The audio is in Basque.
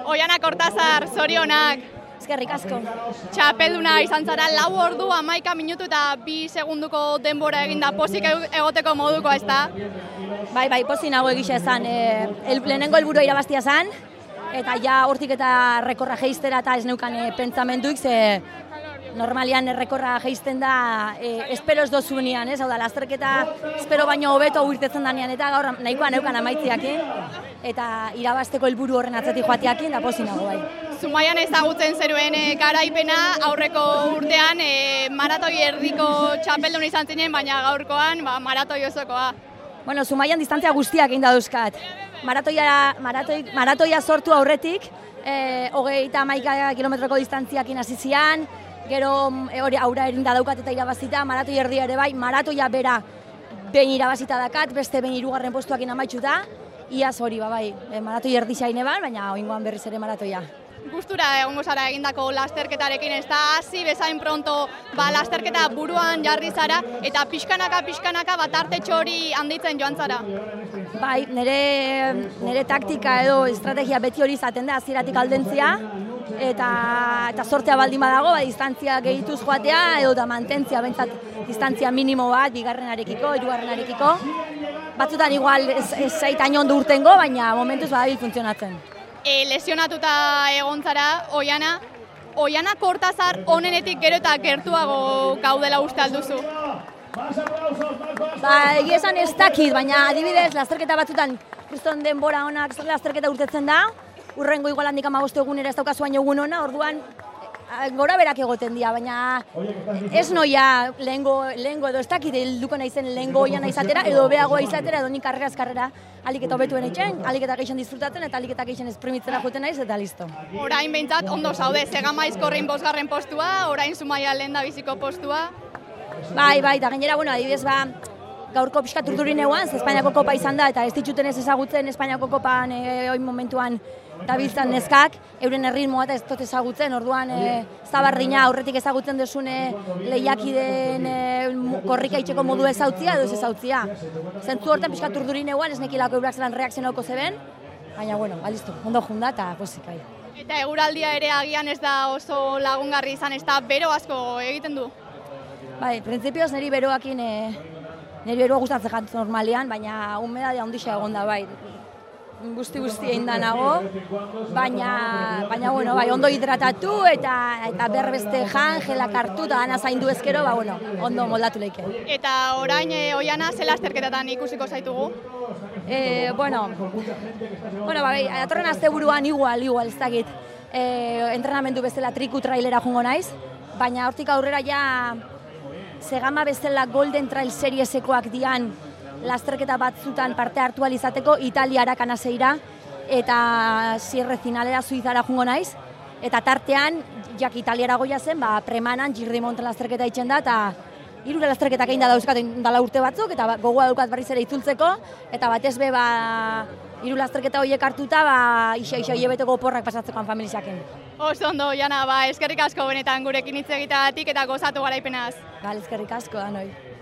Oiana Kortazar, zorionak. Eskerrik asko. Txapelduna izan zara 4 ordu 11 minutu eta 2 segunduko denbora eginda pozik egoteko moduko, ezta? Bai, pozik nago egisa esan. Lehenengo helburua irabaztia zen, eta ja hortik eta rekorra jeiztera eta ez neukan pentsamenduik, ze normalian rekorra jeizten da espero ez dozunean, ez? Hau da, lasterketa espero baino hobeto urtetzen danean, eta gaur nahikoa neukan amaitziakin, eta irabazteko helburu horren atzetik joateakin, da pozik nago bai. Zumaian ezagutzen zeruen garaipena aurreko urtean maratoi erdiko txapeldun izan zinen, baina gaurkoan maratoi osokoa. Bueno, Zumaian distantzia guztiak egin dauzkat. Maratoia sortu aurretik, 31 kilometroko distantziakin hasi zian, gero hori aurra erinda daukat eta irabazita, maratoi erdia ere bai, maratoia bera behin irabazita dakat, beste behin 3. postuakin amaitxuta, iaz hori bai, maratoi erdisa ineban, baina oingoan berriz ere maratoia. Gustura egongo zara egindako lasterketarekin, ez da hasi bezain pronto lasterketa buruan jarri zara eta pixkanaka tartetxo hori handitzen joan zara. Bai, nire taktika edo estrategia beti hori izaten da hasieratik aldentzia eta sortzea baldin badago, distantzia gehituz joatea edo da mantentzia bentsat distantzia minimo bat, 2.arekiko, 3.arekiko. Batzutan igual ez zait hain ondo urtengo, baina momentuz badabil funtzionatzen. Lesionatuta egon zara, Oiana Kortazar onenetik gero eta gertuago gaudela uste alduzu? Egia esan ez dakit, baina adibidez, lasterketa batzutan kriston denbora onak lasterketa urtetzen da, urrengo igual handik 15 egunera ez daukazu baino egun ona, orduan gora berak egoten dira, baina ez noia lehengo edo ez dakit helduko naizen lehengo Oiana izatera, edo beagoa izatera, edo nik karrera alik eta hobetuen etxen, alik eta geixen disfrutatzen eta alik eta geixen esprimitzera joten naiz eta listo. Orain behintzat ondo zaude, Zegamaizkorrein 5. postua, orain Zumaia lehendabiziko postua. Bai, eta gainera, adibidez, gaurko pixkat urdurin eguan, Espainiako kopa izan da, eta ez dituten ez ezagutzen Espainiako kopan oin momentuan dabiltzan neskak, euren erritmoa eta ez dut ezagutzen, orduan zabardina aurretik ezagutzen desune lehiakideen korrika itxeko modu ezautzia edo ez ezautzia. Zentzu horten pixkat urdurin eguan, ez nekilako eurak zelan reakzionauko zeben, baina, listo, ondo junda eta pozik bai. Eta eguraldia ere agian ez da oso lagungarri izan, ez da bero asko egiten du? Bai, printzipioz niri beroakin niri beroa gustatzen jat normalian, baina humedadia ondisa egon da, bai. Guzti egin da nago, baina ondo hidratatu eta berbeste jan, gelak hartu eta gana zaindu ezkero, ondo moldatu leike. Eta orain, Oiana, ze lasterketetan ikusiko zaitugu? Datorren asteburuan igual, ez dakit, entrenamendu bezala triku trailera jungo naiz, baina hortik aurrera ja Zegama bezala Golden Trail seriesekoak dian lasterketa batzutan parte hartu izateko Italiara Kanaseira eta zierre finalera Suizara jungo naiz, eta tartean, jak Italiara goia zen, Premanan Girrimonten lasterketa itzen da, eta 3 lasterketak egin da dauzkaten dala urte batzuk, eta gogoa daukat berriz ere itzultzeko, eta batez be 3 lasterketa horiek hartuta, isa hilabeteko oporrak pasatzekoan familiaken. Oso ondo, Oiana, eskerrik asko benetan gurekin hitz egiteagatik eta gozatu garaipenaz. Eskerrik asko, anoi.